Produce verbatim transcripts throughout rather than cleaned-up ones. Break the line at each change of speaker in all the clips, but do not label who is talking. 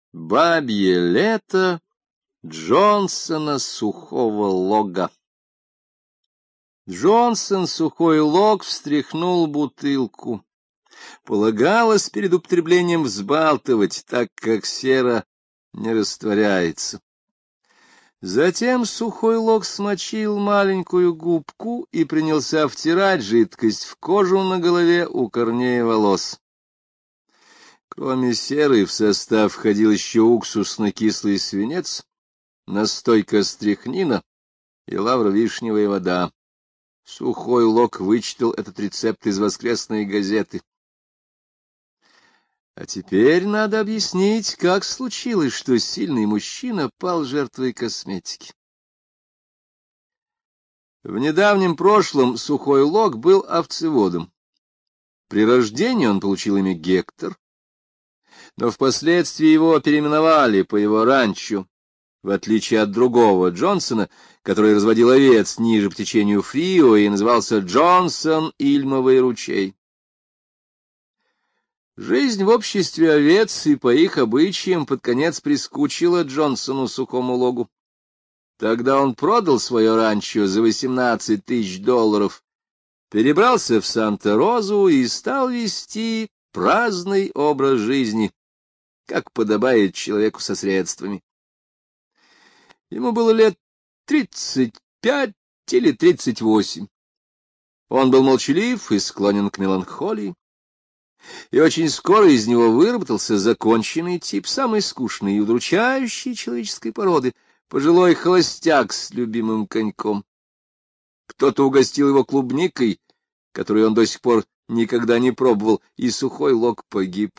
Бабье лето Джонсона Сухого Лога. Джонсон Сухой Лог встряхнул бутылку. Полагалось перед употреблением взбалтывать, так как сера не растворяется. Затем Сухой Лог смочил маленькую губку и принялся втирать жидкость в кожу на голове у корней волос. Кроме серы в состав входил еще уксусно-кислый свинец, настойка стрихнина и лавровишневая вода. Сухой Лог вычитал этот рецепт из воскресной газеты. А теперь надо объяснить, как случилось, что сильный мужчина пал жертвой косметики. В недавнем прошлом Сухой Лог был овцеводом. При рождении он получил имя Гектор, но впоследствии его переименовали по его ранчо, в отличие от другого Джонсона, который разводил овец ниже по течению Фрио и назывался Джонсон Ильмовый ручей. Жизнь в обществе овец и по их обычаям под конец прискучила Джонсону Сухому Логу. Тогда он продал свое ранчо за восемнадцать тысяч долларов, перебрался в Санта-Розу и стал вести праздный образ жизни, как подобает человеку со средствами. Ему было лет тридцать пять или тридцать восемь. Он был молчалив и склонен к меланхолии, и очень скоро из него выработался законченный тип самой скучной и удручающей человеческой породы — пожилой холостяк с любимым коньком. Кто-то угостил его клубникой, которую он до сих пор никогда не пробовал, и Сухой Лог погиб.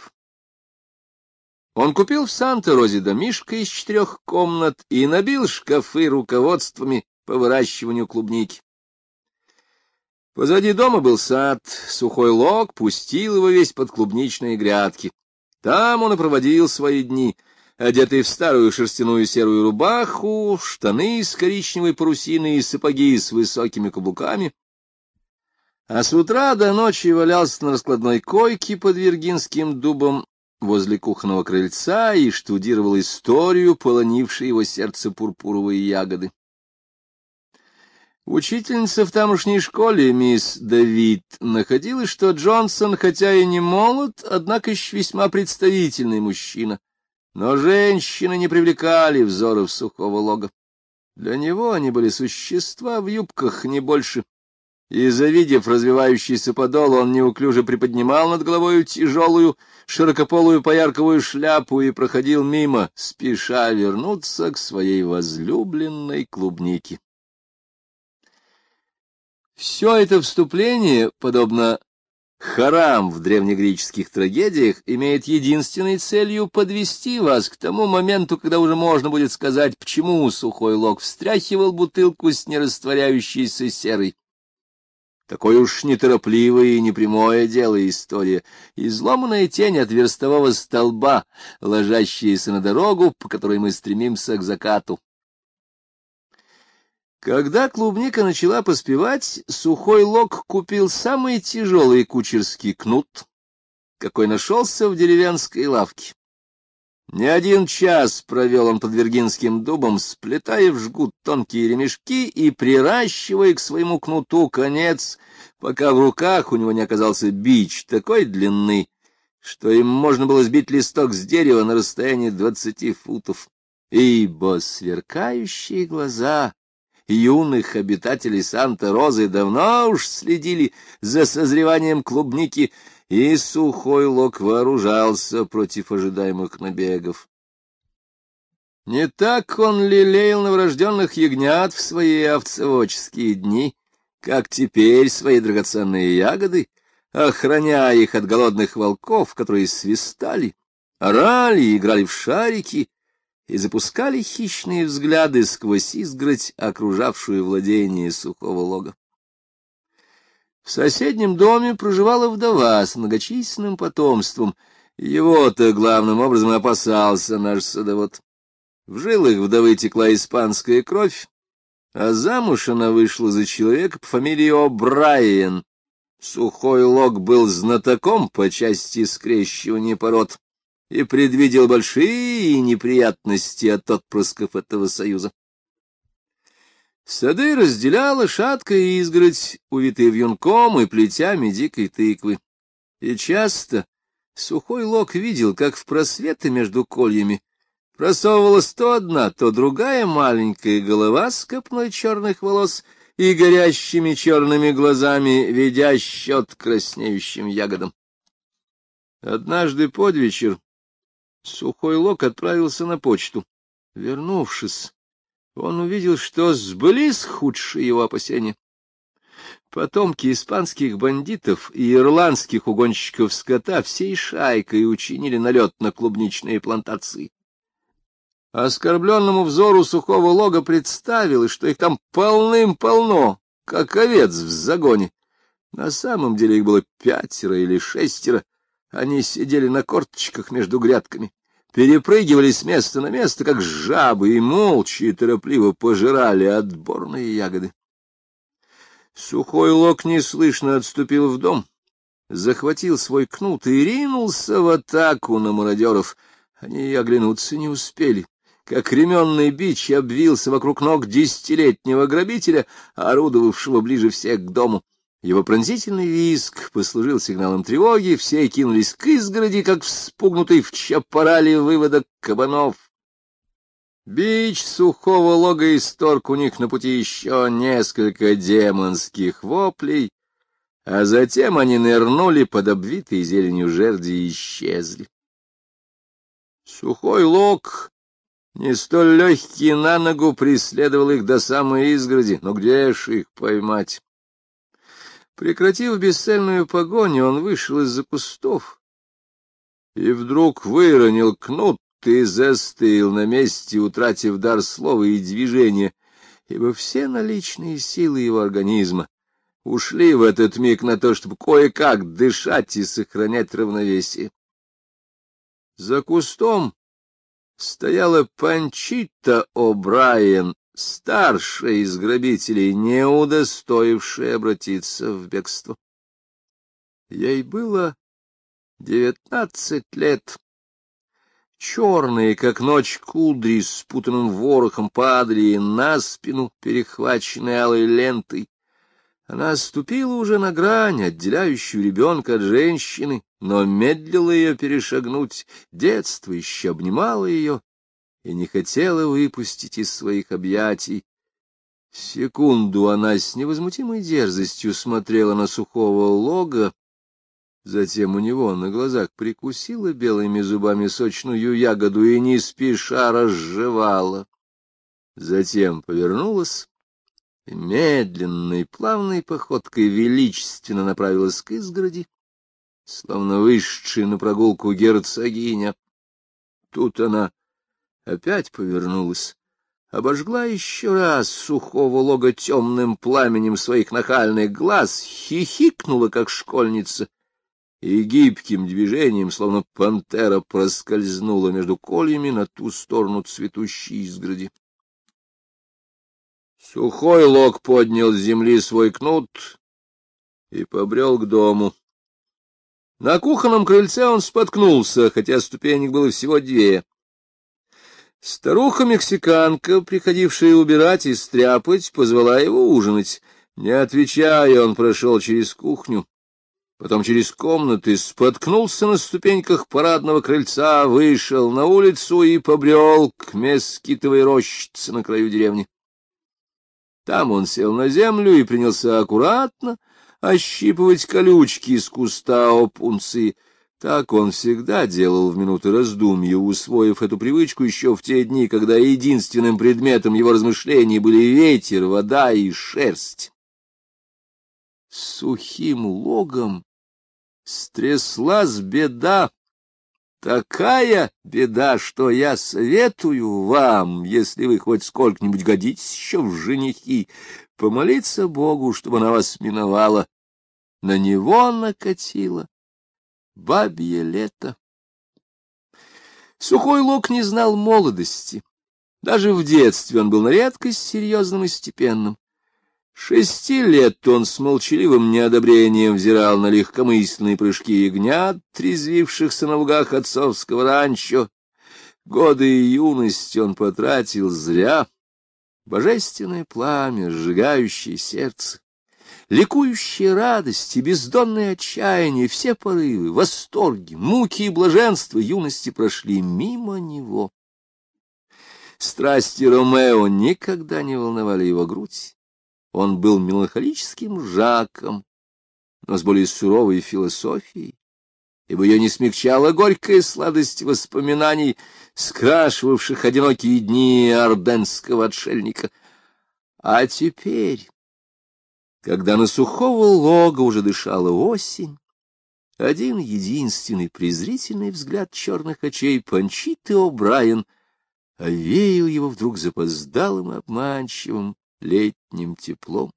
Он купил в Санта-Розе домишко из четырех комнат и набил шкафы руководствами по выращиванию клубники. Позади дома был сад, Сухой Лог пустил его весь под клубничные грядки. Там он и проводил свои дни, одетый в старую шерстяную серую рубаху, штаны с коричневой парусиной и сапоги с высокими каблуками. А с утра до ночи валялся на раскладной койке под виргинским дубом возле кухонного крыльца и штудировал историю, полонившей его сердце пурпуровые ягоды. Учительница в тамошней школе, мисс Давид, находила, что Джонсон, хотя и не молод, однако еще весьма представительный мужчина, но женщины не привлекали взоров Сухого Лога. Для него они были существа в юбках, не больше, и, завидев развивающийся подол, он неуклюже приподнимал над головой тяжелую, широкополую поярковую шляпу и проходил мимо, спеша вернуться к своей возлюбленной клубнике. Все это вступление, подобно хорам в древнегреческих трагедиях, имеет единственной целью подвести вас к тому моменту, когда уже можно будет сказать, почему Сухой Лог встряхивал бутылку с нерастворяющейся серой. Такое уж неторопливое и непрямое дело история, изломанная тень от верстового столба, ложащаяся на дорогу, по которой мы стремимся к закату. Когда клубника начала поспевать, Сухой Лог купил самый тяжелый кучерский кнут, какой нашелся в деревенской лавке. Не один час провел он под виргинским дубом, сплетая в жгут тонкие ремешки и приращивая к своему кнуту конец, пока в руках у него не оказался бич такой длины, что им можно было сбить листок с дерева на расстоянии двадцати футов. Ибо сверкающие глаза юных обитателей Санта-Розы давно уж следили за созреванием клубники, и Сухой Лог вооружался против ожидаемых набегов. Не так он лелеял новорожденных ягнят в свои овцеводческие дни, как теперь свои драгоценные ягоды, охраняя их от голодных волков, которые свистали, орали и играли в шарики, и запускали хищные взгляды сквозь изгородь, окружавшую владение Сухого Лога. В соседнем доме проживала вдова с многочисленным потомством. Его-то главным образом опасался наш садовод. В жилах вдовы текла испанская кровь, а замуж она вышла за человека по фамилии О'Брайен. Сухой Лог был знатоком по части скрещивания пород, и предвидел большие неприятности от отпрысков этого союза. Сады разделяла шаткая изгородь, увитая вьюнком и плетями дикой тыквы. И часто Сухой Лог видел, как в просветы между кольями просовывалась то одна, то другая маленькая голова с копной черных волос и горящими черными глазами, ведя счет краснеющим ягодам. Однажды под вечер Сухой Лог отправился на почту. Вернувшись, он увидел, что сбылись худшие его опасения. Потомки испанских бандитов и ирландских угонщиков скота всей шайкой учинили налет на клубничные плантации. Оскорбленному взору Сухого Лога представилось, что их там полным-полно, как овец в загоне. На самом деле их было пятеро или шестеро. Они сидели на корточках между грядками, перепрыгивали с места на место, как жабы, и молча и торопливо пожирали отборные ягоды. Сухой Лог неслышно отступил в дом, захватил свой кнут и ринулся в атаку на мародеров. Они оглянуться не успели, как ременный бич обвился вокруг ног десятилетнего грабителя, орудовавшего ближе всех к дому. Его пронзительный визг послужил сигналом тревоги, все кинулись к изгороди, как вспугнутый в чапорале выводок кабанов. Бич Сухого Лога исторг у них на пути еще несколько демонских воплей, а затем они нырнули под обвитые зеленью жерди и исчезли. Сухой Лог, не столь легкий на ногу, преследовал их до самой изгороди, но где ж их поймать? Прекратив бесцельную погоню, он вышел из-за кустов и вдруг выронил кнут и застыл на месте, утратив дар слова и движения, ибо все наличные силы его организма ушли в этот миг на то, чтобы кое-как дышать и сохранять равновесие. За кустом стояла Панчита О'Брайен, старшая из грабителей, не удостоившая обратиться в бегство. Ей было девятнадцать лет. Черные, как ночь, кудри с спутанным ворохом падали на спину, перехваченной алой лентой. Она ступила уже на грань, отделяющую ребенка от женщины, но медлила ее перешагнуть. Детство еще обнимало ее и не хотела выпустить из своих объятий. Секунду она с невозмутимой дерзостью смотрела на Сухого Лога, затем у него на глазах прикусила белыми зубами сочную ягоду и не спеша разжевала. Затем повернулась и медленной, плавной походкой величественно направилась к изгороди, словно вышедшая на прогулку герцогиня. Тут она опять повернулась, обожгла еще раз Сухого Лога темным пламенем своих нахальных глаз, хихикнула, как школьница, и гибким движением, словно пантера, проскользнула между кольями на ту сторону цветущей изгороди. Сухой Лог поднял с земли свой кнут и побрел к дому. На кухонном крыльце он споткнулся, хотя ступенек было всего две. Старуха-мексиканка, приходившая убирать и стряпать, позвала его ужинать. Не отвечая, он прошел через кухню, потом через комнаты, споткнулся на ступеньках парадного крыльца, вышел на улицу и побрел к мескитовой рощице на краю деревни. Там он сел на землю и принялся аккуратно ощипывать колючки из куста опунции. Так он всегда делал в минуты раздумья, усвоив эту привычку еще в те дни, когда единственным предметом его размышлений были ветер, вода и шерсть. С Сухим Логом стряслась беда, такая беда, что я советую вам, если вы хоть сколько-нибудь годитесь еще в женихи, помолиться Богу, чтобы она вас миновала. На него накатило бабье лето. Сухой Лог не знал молодости. Даже в детстве он был на редкость серьезным и степенным. Шести лет он с молчаливым неодобрением взирал на легкомысленные прыжки ягнят, трезвившихся на лугах отцовского ранчо. Годы юности он потратил зря. Божественное пламя, сжигающее сердце, ликующая радость и бездонное отчаяние, все порывы, восторги, муки и блаженства юности прошли мимо него. Страсти Ромео никогда не волновали его грудь. Он был меланхолическим Жаком, но с более суровой философией, ибо ее не смягчала горькая сладость воспоминаний, скрашивавших одинокие дни орденского отшельника. А теперь, когда на сухого лога уже дышала осень, один единственный презрительный взгляд черных очей Панчиты О'Брайен овеял его вдруг запоздалым и обманчивым летним теплом.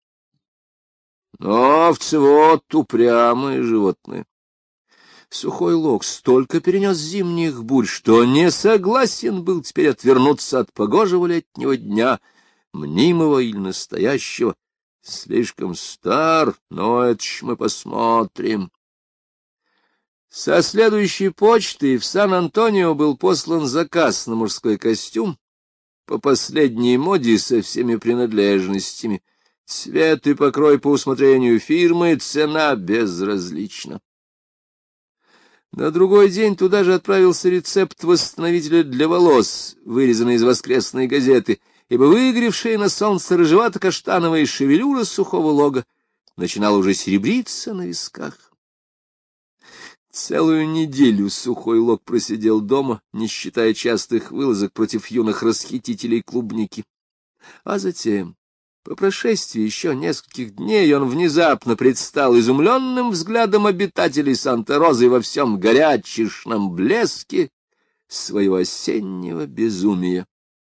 Но овцевод — упрямое животное. Сухой лог столько перенес зимних бурь, что не согласен был теперь отвернуться от погожего летнего дня, мнимого или настоящего. Слишком стар, но это ж мы посмотрим. Со следующей почты в Сан-Антонио был послан заказ на мужской костюм по последней моде со всеми принадлежностями. Цвет и покрой по усмотрению фирмы, цена безразлична. На другой день туда же отправился рецепт восстановителя для волос, вырезанный из воскресной газеты, ибо выгоревшая на солнце рыжевато-каштановая шевелюра сухого лога начинала уже серебриться на висках. Целую неделю сухой лог просидел дома, не считая частых вылазок против юных расхитителей клубники. А затем, по прошествии еще нескольких дней, он внезапно предстал изумленным взглядом обитателей Санта-Розы во всем горячечном блеске своего осеннего безумия.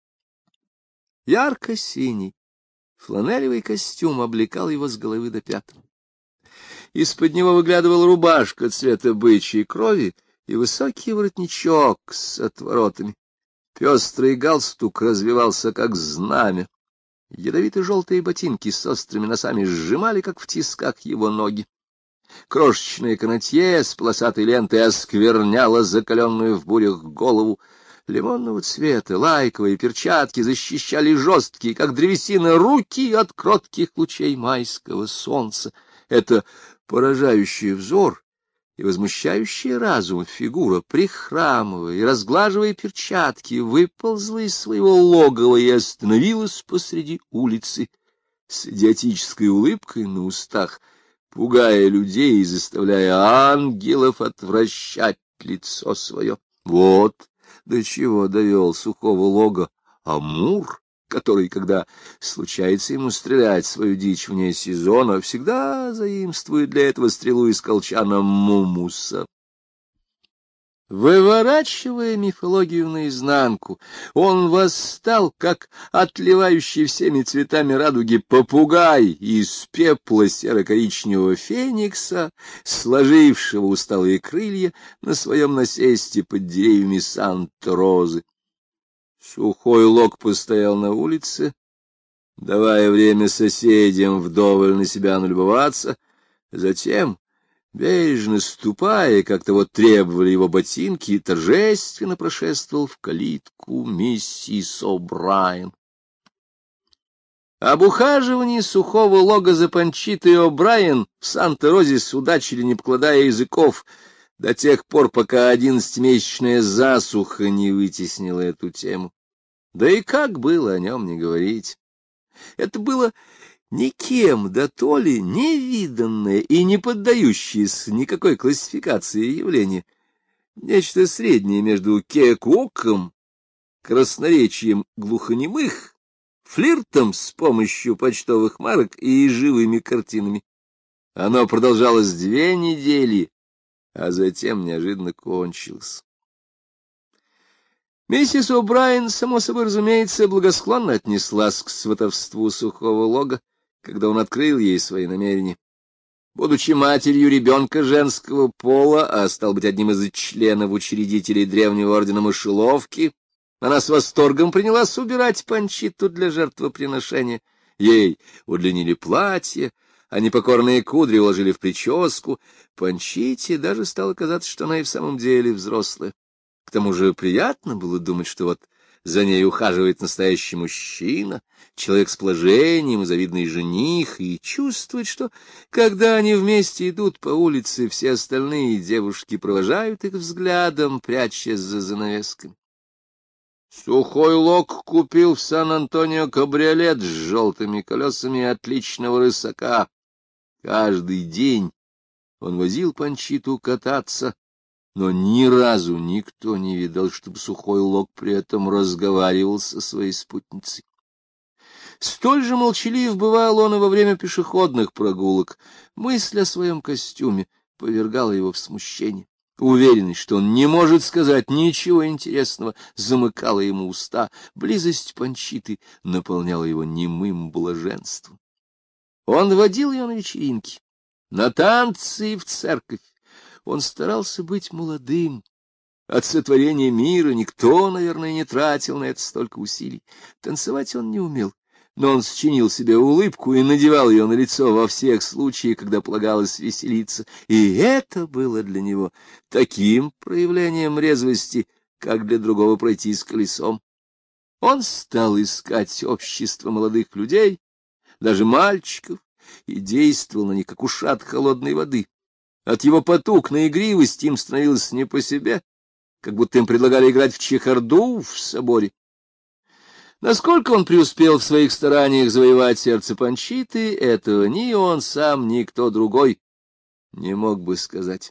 Ярко-синий фланелевый костюм облекал его с головы до пят. Из-под него выглядывала рубашка цвета бычьей крови и высокий воротничок с отворотами. Пестрый галстук развивался, как знамя. Ядовито-желтые ботинки с острыми носами сжимали, как в тисках, его ноги. Крошечное канатье с полосатой лентой оскверняло закаленную в бурях голову. Лимонного цвета лайковые перчатки защищали жесткие, как древесина, руки от кротких лучей майского солнца. Это поражающий взор и возмущающая разум фигура, прихрамывая и разглаживая перчатки, выползла из своего логова и остановилась посреди улицы с идиотической улыбкой на устах, пугая людей и заставляя ангелов отвращать лицо свое. Вот до чего довел сухого лога Амур, который, когда случается ему стрелять свою дичь вне сезона, всегда заимствует для этого стрелу из колчана Мумуса. Выворачивая мифологию наизнанку, он восстал, как отливающий всеми цветами радуги попугай из пепла серо-коричневого феникса, сложившего усталые крылья на своем насесте под деревьями Санта-Розы. Сухой лог постоял на улице, давая время соседям вдоволь на себя налюбоваться, затем, бережно ступая, как того требовали его ботинки, торжественно прошествовал в калитку миссис О'Брайен. Об ухаживании сухого лога за Панчитой О'Брайен в Санта-Розе судачили, не покладая языков, до тех пор, пока одиннадцатимесячная засуха не вытеснила эту тему. Да и как было о нем не говорить? Это было никем дотоле невиданное и не поддающееся никакой классификации явление. Нечто среднее между кекоком, красноречием глухонемых, флиртом с помощью почтовых марок и живыми картинами. Оно продолжалось две недели, а затем неожиданно кончилось. Миссис О'Брайен, само собой разумеется, благосклонно отнеслась к сватовству сухого лога, когда он открыл ей свои намерения. Будучи матерью ребенка женского пола, а стал быть одним из членов учредителей древнего ордена мышеловки, она с восторгом принялась убирать Панчиту для жертвоприношения, Ей удлинили платье, а непокорные кудри уложили в прическу. Панчите даже стало казаться, что она и в самом деле взрослая. К тому же приятно было думать, что вот за ней ухаживает настоящий мужчина, человек с положением и завидный жених, и чувствовать, что, когда они вместе идут по улице, все остальные девушки провожают их взглядом, прячась за занавесками. Сухой Лог купил в Сан-Антонио кабриолет с желтыми колесами отличного рысака. Каждый день он возил Панчиту кататься, но ни разу никто не видел, чтобы Сухой Лог при этом разговаривал со своей спутницей. Столь же молчалив бывал он и во время пешеходных прогулок. Мысль о своем костюме повергала его в смущение. Уверенность, что он не может сказать ничего интересного, замыкала ему уста. Близость Панчиты наполняла его немым блаженством. Он водил ее на вечеринки, на танцы и в церковь. Он старался быть молодым. От сотворения мира никто, наверное, не тратил на это столько усилий. Танцевать он не умел, но он счинил себе улыбку и надевал ее на лицо во всех случаях, когда полагалось веселиться. И это было для него таким проявлением резвости, как для другого пройти с колесом. Он стал искать общество молодых людей, даже мальчиков, и действовал на них, как ушат холодной воды. От его потуг на игривость им становилось не по себе, как будто им предлагали играть в чехарду в соборе. Насколько он преуспел в своих стараниях завоевать сердце Панчиты, этого ни он сам, ни кто другой не мог бы сказать.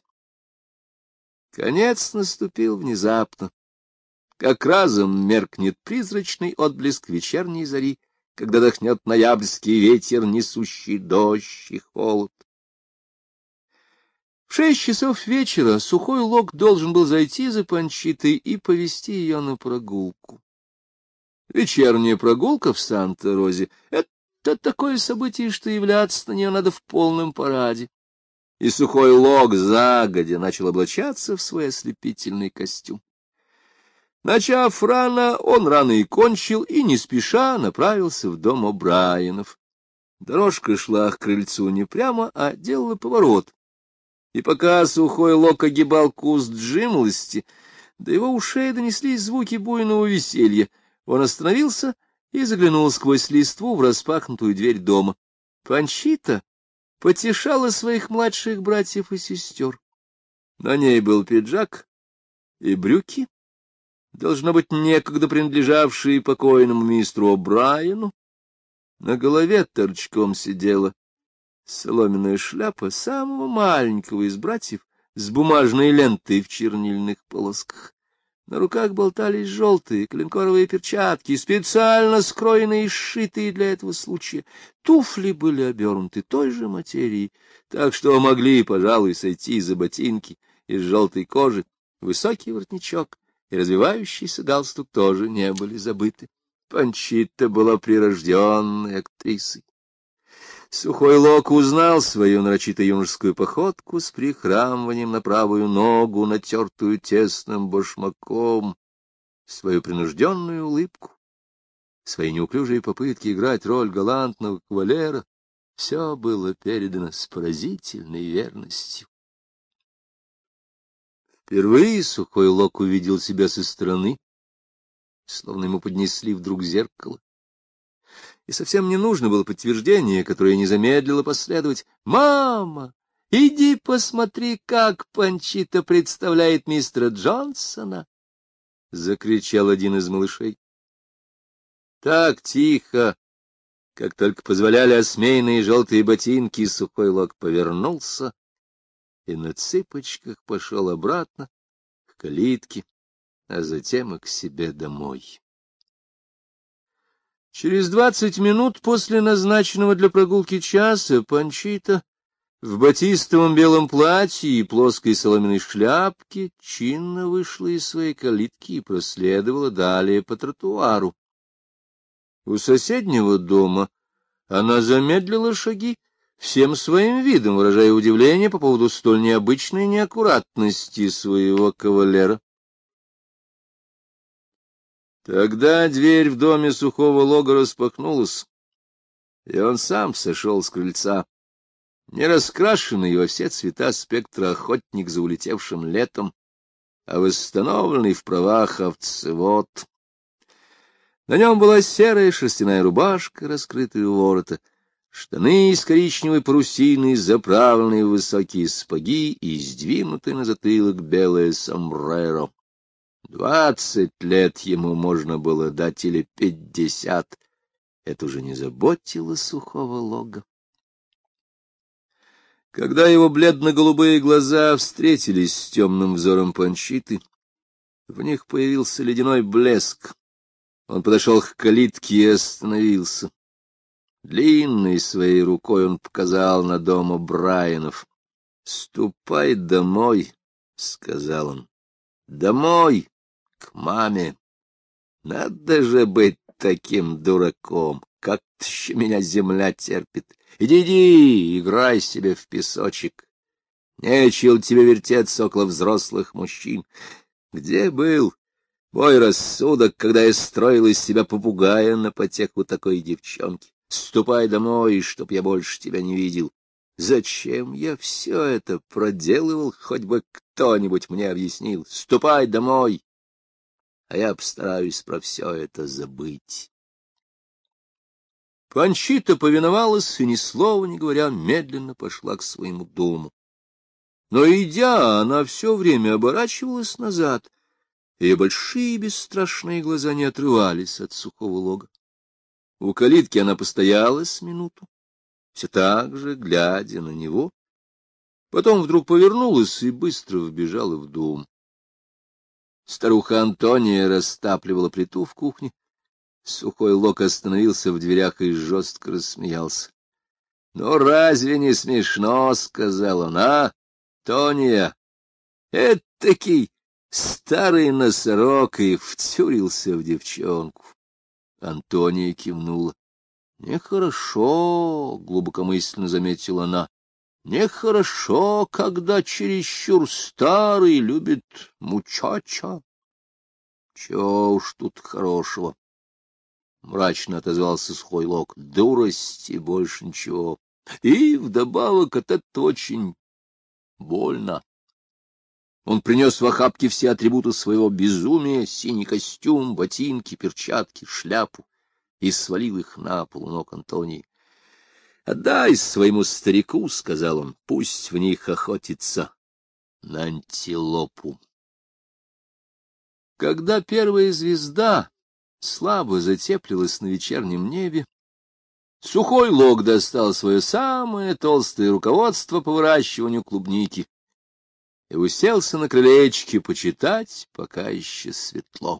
Конец наступил внезапно, как разом меркнет призрачный отблеск вечерней зари, когда дохнет ноябрьский ветер, несущий дождь и холод. В шесть часов вечера Сухой Лог должен был зайти за Панчитой и повести ее на прогулку. Вечерняя прогулка в Санта-Розе — это такое событие, что являться на нее надо в полном параде. И Сухой Лог загодя начал облачаться в свой ослепительный костюм. Начав рано, он рано и кончил, и не спеша направился в дом О'Брайенов. Дорожка шла к крыльцу не прямо, а делала поворот. И пока Сухой Лог огибал куст жимолости, до его ушей донеслись звуки буйного веселья. Он остановился и заглянул сквозь листву в распахнутую дверь дома. Панчита потешала своих младших братьев и сестер. На ней был пиджак и брюки, должно быть, некогда принадлежавшие покойному мистеру О'Брайену. На голове торчком сидела соломенная шляпа самого маленького из братьев с бумажной лентой в чернильных полосках. На руках болтались желтые коленкоровые перчатки, специально скроенные и сшитые для этого случая. Туфли были обернуты той же материей, так что могли, пожалуй, сойти за ботинки из желтой кожи. Высокий воротничок и развивающийся галстук тоже не были забыты. Панчита была прирожденной актрисой. Сухой Лог узнал свою нарочито юношескую походку с прихрамыванием на правую ногу, натертую тесным башмаком, свою принужденную улыбку, свои неуклюжие попытки играть роль галантного кавалера. Все было передано с поразительной верностью. Впервые Сухой Лог увидел себя со стороны, словно ему поднесли вдруг зеркало. И совсем не нужно было подтверждение, которое не замедлило последовать. «Мама, иди посмотри, как Панчита представляет мистера Джонсона!» — закричал один из малышей. Так тихо, как только позволяли осмеянные желтые ботинки, Сухой Лог повернулся и на цыпочках пошел обратно к калитке, а затем и к себе домой. Через двадцать минут после назначенного для прогулки часа Панчита в батистовом белом платье и плоской соломенной шляпке чинно вышла из своей калитки и проследовала далее по тротуару. У соседнего дома она замедлила шаги, всем своим видом выражая удивление по поводу столь необычной неаккуратности своего кавалера. Тогда дверь в доме Сухого Лога распахнулась, И он сам сошел с крыльца, не раскрашенный во все цвета спектра охотник за улетевшим летом, а восстановленный в правах овцевод. На нем была серая шерстяная рубашка, раскрытая у ворота, штаны из коричневой парусины, заправленные в высокие сапоги и сдвинутые на затылок белое сомбреро. Двадцать лет ему можно было дать или пятьдесят. Это уже не заботило Сухого Лога. Когда его бледно-голубые глаза встретились с темным взором Панчиты, в них появился ледяной блеск. Он подошел к калитке и остановился. Длинной своей рукой он показал на дом О'Брайенов. — Ступай домой, — сказал он. — Домой, к маме. Надо же быть таким дураком. Как-то еще меня земля терпит. Иди, иди, играй себе в песочек. Нечего тебе вертеться около взрослых мужчин. Где был мой рассудок, когда я строил из себя попугая на потеху такой девчонки? Ступай домой, чтоб я больше тебя не видел. Зачем я все это проделывал, хоть бы кто-нибудь мне объяснил. Ступай домой, а я постараюсь про все это забыть. Панчита повиновалась и, ни слова не говоря, медленно пошла к своему дому. Но, идя, она все время оборачивалась назад, и большие бесстрашные глаза не отрывались от Сухого Лога. У калитки она постояла с минуту, все так же, глядя на него. Потом вдруг повернулась и быстро вбежала в дом. Старуха Антония растапливала плиту в кухне. Сухой Лог остановился в дверях и жестко рассмеялся. — Ну, разве не смешно? — сказал он. — А, Тония, этакий старый носорог, и втюрился в девчонку. Антония кивнула. — Нехорошо, — глубокомысленно заметила она. — Нехорошо, когда чересчур старый любит мучача. — Чего уж тут хорошего? — мрачно отозвался Сухой Лог. — Дурости, больше ничего. И вдобавок от этого очень больно. Он принес в охапке все атрибуты своего безумия: синий костюм, ботинки, перчатки, шляпу, и свалил их на пол у ног Антонии. — Отдай своему старику, — сказал он, — пусть в них охотится на антилопу. Когда первая звезда слабо затеплилась на вечернем небе, Сухой Лог достал свое самое толстое руководство по выращиванию клубники и уселся на крылечке почитать, пока еще светло.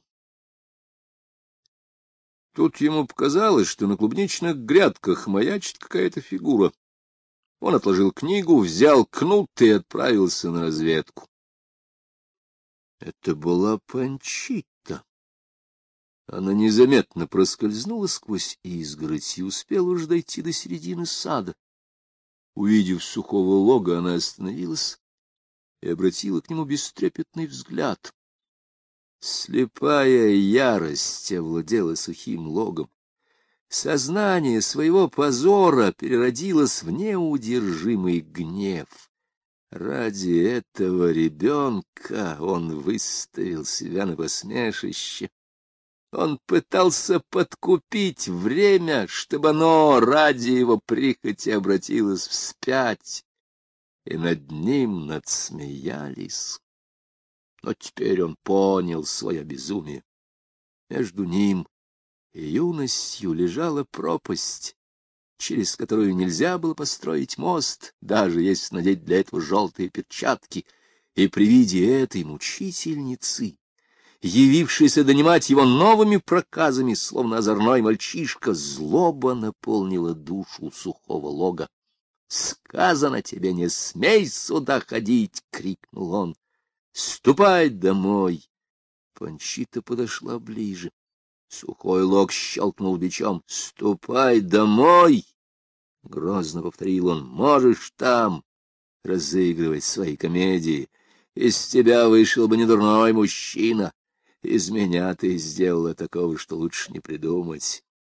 Тут ему показалось, что на клубничных грядках маячит какая-то фигура. Он отложил книгу, взял кнут и отправился на разведку. Это была Панчита. Она незаметно проскользнула сквозь изгородь и успела уж дойти до середины сада. Увидев Сухого Лога, она остановилась и обратила к нему бестрепетный взгляд. Слепая ярость овладела Сухим Логом. Сознание своего позора переродилось в неудержимый гнев. Ради этого ребенка он выставил себя на посмешище. Он пытался подкупить время, чтобы оно ради его прихоти обратилось вспять, и над ним надсмеялись. Но теперь он понял свое безумие. Между ним и юностью лежала пропасть, через которую нельзя было построить мост, даже если надеть для этого желтые перчатки, и при виде этой мучительницы, явившейся донимать его новыми проказами, словно озорной мальчишка, злоба наполнила душу Сухого Лога. — Сказано тебе, не смей сюда ходить! — крикнул он. — Ступай домой! Панчита подошла ближе. Сухой Лог щелкнул бичом. — Ступай домой! — грозно повторил он. — Можешь там разыгрывать свои комедии. Из тебя вышел бы недурной мужчина. Из меня ты сделала такого, что лучше не придумать.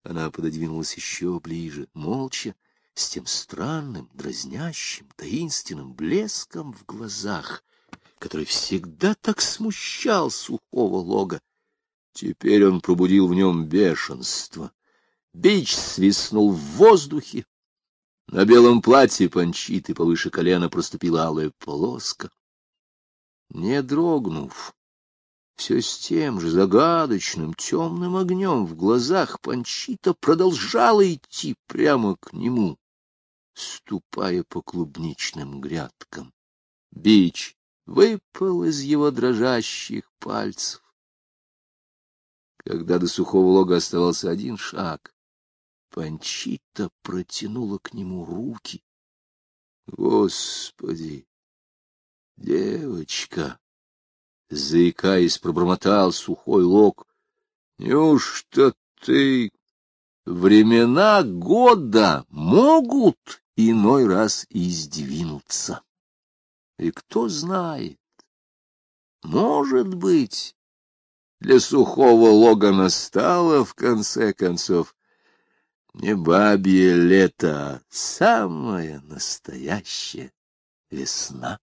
Она пододвинулась еще ближе, молча, с тем странным, дразнящим, таинственным блеском в глазах, который всегда так смущал Сухого Лога. Теперь он пробудил в нем бешенство. Бич свистнул в воздухе. На белом платье Панчиты повыше колена проступила алая полоска. Не дрогнув, все с тем же загадочным темным огнем в глазах, Панчита продолжала идти прямо к нему, ступая по клубничным грядкам. Бич выпал из его дрожащих пальцев. Когда до Сухого Лога оставался один шаг, Панчита протянула к нему руки. Господи, девочка! Заикаясь, пробормотал Сухой Лог. Неужто ты... Времена года могут иной раз и сдвинуться. И кто знает, может быть, для Сухого Лога настало, в конце концов, не бабье лето, а самая настоящая весна.